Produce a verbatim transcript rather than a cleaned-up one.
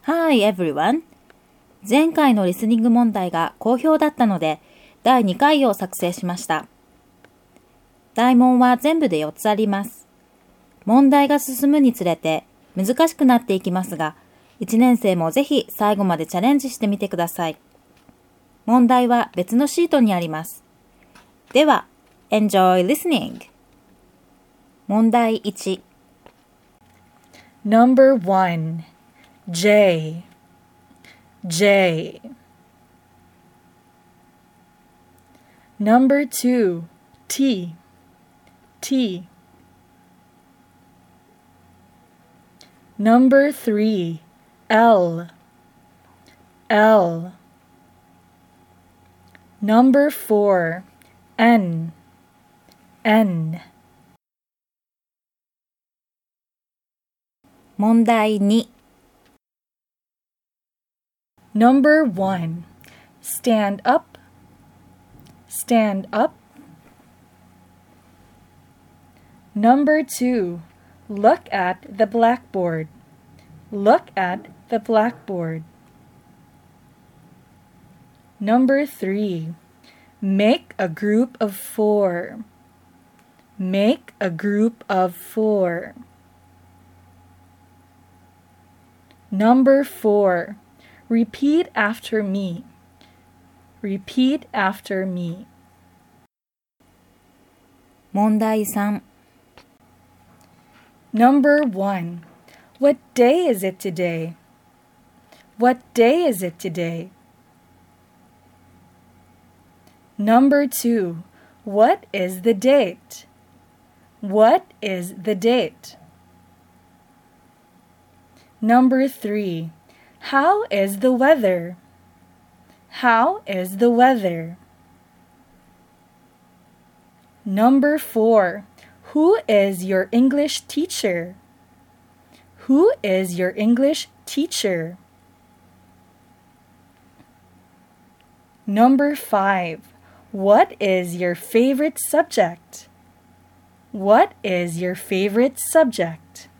Hi everyone! 前回のリスニング問題が好評だったので、だいにかいを作成しました。題問は全部でよっつあります。問題が進むにつれて難しくなっていきますが、いちねん生もぜひ最後までチャレンジしてみてください。問題は別のシートにあります。では、Enjoy listening! 問題いち Number one J J Number two T T Number three L L Number four N N 問題に Number one Stand up Stand up Number two Look at the blackboard Look at the blackboard Number three Make a group of four Make a group of four Number four Repeat after me Repeat after me 問題さん Number one What day is it today? What day is it today? Number two What is the date? What is the date? Number three How is the weather? How is the weather? Number four Who is your English teacher? Who is your English teacher? Number five What is your favorite subject? What is your favorite subject?